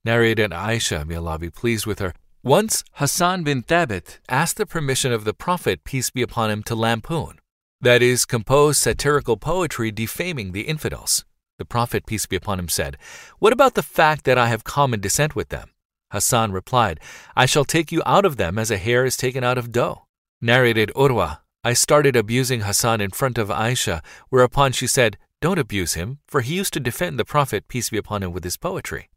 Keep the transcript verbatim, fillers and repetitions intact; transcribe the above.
Narrated Aisha, may Allah be pleased with her. Once, Hassan bin Thabit asked the permission of the Prophet, peace be upon him, to lampoon, that is, compose satirical poetry defaming the infidels. The Prophet, peace be upon him, said, "What about the fact that I have common descent with them?" Hassan replied, "I shall take you out of them as a hare is taken out of dough." Narrated Urwa, I started abusing Hassan in front of Aisha, whereupon she said, "Don't abuse him, for he used to defend the Prophet, peace be upon him, with his poetry."